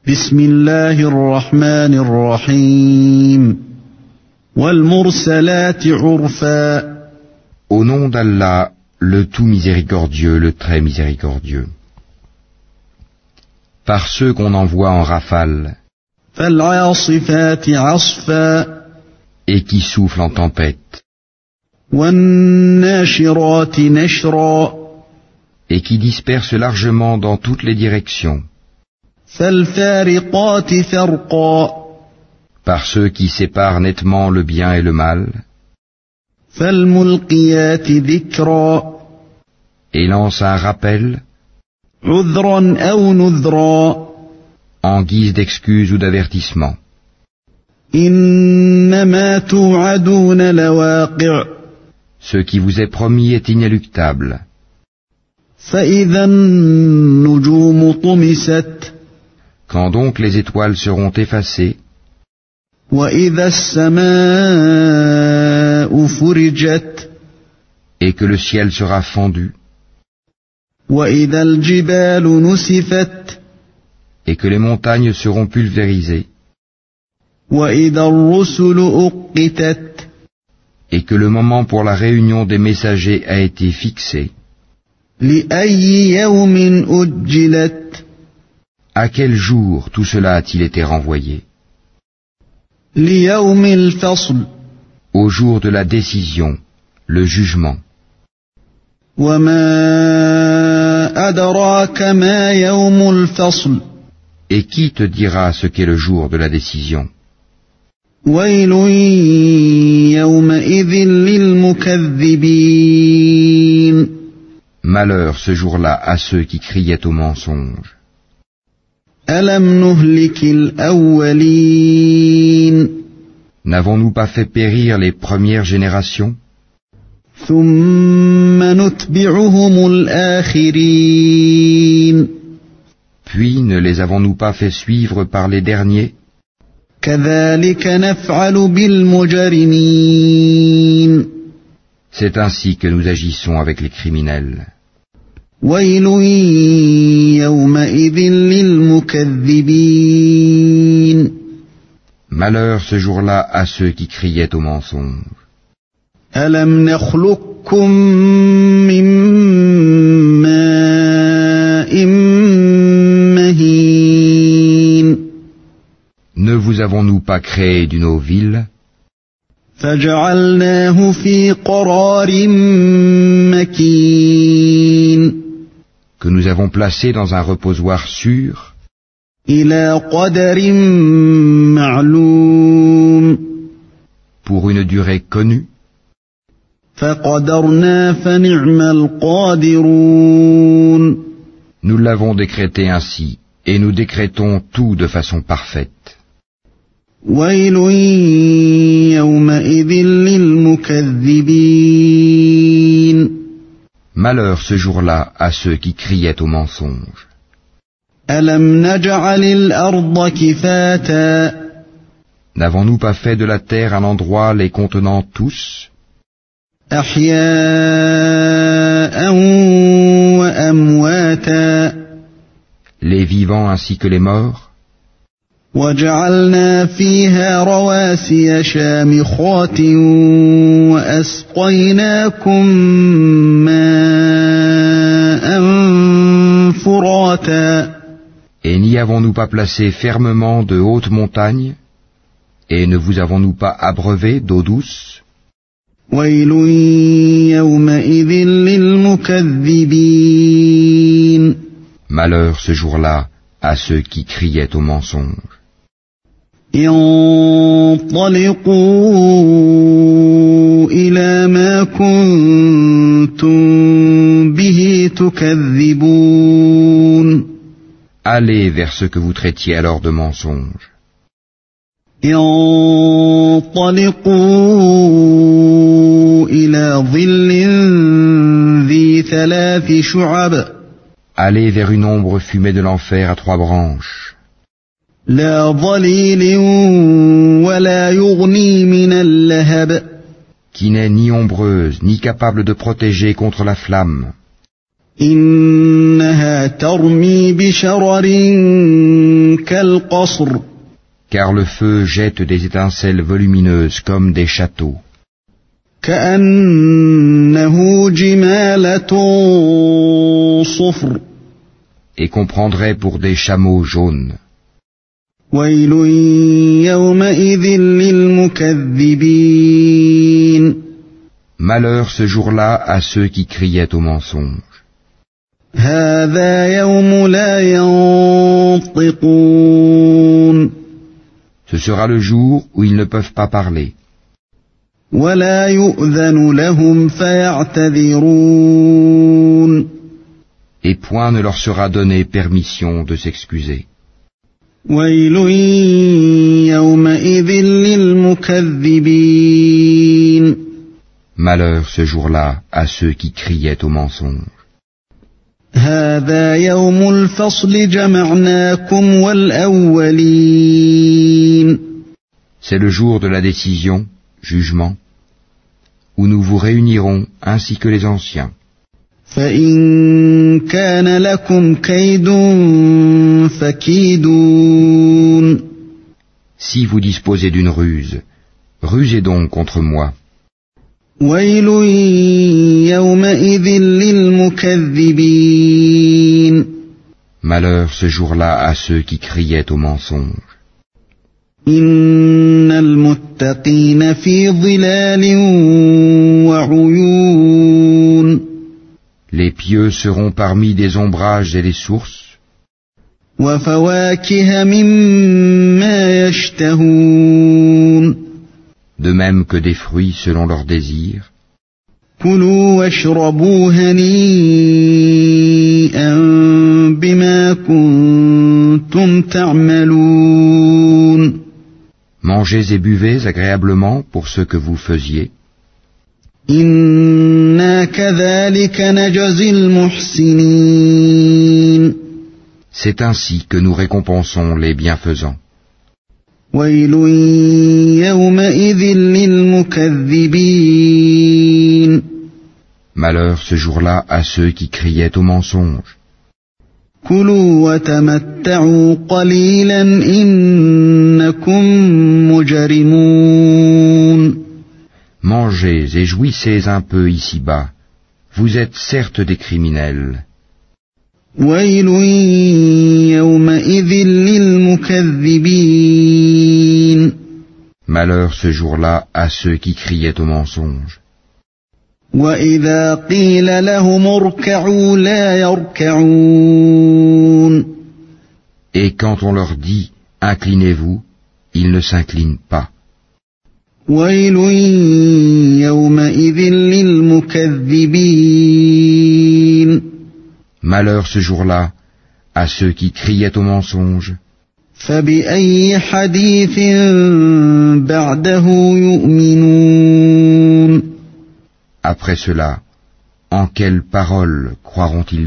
بسم الله الرحمن الرحيم والمرسلات عرفا. Au nom d'Allah, le tout miséricordieux, le très miséricordieux. Par ceux qu'on envoie en rafale, فالعاصفات عصفا. et qui soufflent en tempête, والناشرات نشرا. et qui dispersent largement dans toutes les directions, فالفارقات فرقا. par ceux qui séparent nettement le bien et le mal, فالملقيات ذكرا. et lancent un rappel, عذرا أو نذرا. en guise d'excuse ou d'avertissement. إنما توعدون لواقع. Ce qui vous est promis est inéluctable. فإذا النجوم طمست. Quand donc les étoiles seront effacées, وإذا السماء فرجت. et que le ciel sera fendu, وإذا الجبال نسفت. et que les montagnes seront pulvérisées, وإذا الرسل أقتت. et que le moment pour la réunion des messagers a été fixé, لأي يوم أجلت. à quel jour tout cela a-t-il été renvoyé? ليوم الفصل. Au jour de la décision, le jugement. وما أدراك ما يوم الفصل. Et qui te dira ce qu'est le jour de la décision? ويل يومئذ للمكذبين. Malheur ce jour-là à ceux qui criaient au mensonge. ألم نهلك الأولين. N'avons-nous pas fait périr les premières générations? ثم نتبعهم الآخرين. Puis ne les avons-nous pas fait suivre par les derniers? كذلك نفعل بالمجرمين. C'est ainsi que nous agissons avec les criminels. ويل يومئذ للمكذبين. Malheur ce jour-là à ceux qui criaient au mensonge. ألم نخلقكم من ماء مهين. Ne vous avons-nous pas créé d'une eau vile, فجعلناه في قرار مكين. que nous avons placé dans un reposoir sûr, إلى قدر معلوم. pour une durée connue? فقدرنا فنعم القادرون. Nous l'avons décrété ainsi, et nous décrétons tout de façon parfaite. ويل يومئذ للمكذبين. Malheur ce jour-là à ceux qui criaient au mensonge. ألم نجعل الأرض كفاتا. N'avons-nous pas fait de la terre un endroit les contenant tous, أحياء وأمواتا. les vivants ainsi que les morts? وجعلنا فيها رواسي شامخات وأسقيناكم ماء فراتا. Et n'y avons-nous pas placé fermement de hautes montagnes? Et ne vous avons-nous pas abreuvé d'eau douce? ويل يومئذ للمكذبين. Malheur ce jour-là à ceux qui criaient au mensonge. انطلقوا إلى ما كنتم به تكذبون. Allez vers ce que vous traitiez alors de mensonge. انطلقوا إلى ظل ذي 3 شعب. Allez vers une ombre fumée de l'enfer à 3 branches, لا ظليل ولا يغني من اللهب. qui n'est ni ombreuse, ni capable de protéger contre la flamme, إنها ترمي بشرر كالقصر. Car le feu jette des étincelles volumineuses comme des châteaux. كأنه جمالة صفر. Et qu'on prendrait pour des chameaux jaunes. ويل يومئذ للمكذبين. Malheur ce jour-là à ceux qui criaient au mensonge. هذا يوم لا ينطقون. Ce sera le jour où ils ne peuvent pas parler. ولا يؤذن لهم فيعتذرون. Et point ne leur sera donné permission de s'excuser. ويل يومئذ للمكذبين. Malheur ce jour-là à ceux qui criaient au mensonge. هذا يوم الفصل جمعناكم والأولين. C'est le jour de la décision, jugement, où nous vous réunirons ainsi que les anciens. فإن كان لكم كيد فكيدون. Si vous disposez d'une ruse, rusez donc contre moi. ويل يومئذ للمكذبين. Malheur ce jour-là à ceux qui criaient au mensonge. إن المتقين في ظلال وعيون. Les pieux seront parmi des ombrages et les sources. وفواكه مما يشتهون. De même que des fruits selon leurs désirs. كلوا واشربوا هنيئا بما كنتم تعملون. Mangez et buvez agréablement pour ce que vous faisiez. إنا كذلك نجزي المحسنين. C'est ainsi que nous récompensons les bienfaisants. ويل يومئذ للمكذبين. Malheur ce jour-là à ceux qui criaient au mensonge. كلوا وتمتعوا قليلا إنكم مجرمون. Mangez et jouissez un peu ici-bas. Vous êtes certes des criminels. ويل يومئذ للمكذبين. Malheur ce jour-là à ceux qui criaient au mensonge. وإذا قيل لهم اركعوا لا يركعون. Et quand on leur dit « Inclinez-vous », ils ne s'inclinent pas. ويل يومئذ للمكذبين. Malheur ce jour-là à ceux qui criaient au mensonge. فبأي حديث بعده يؤمنون. Après cela, en quelle parole croiront-ils donc ?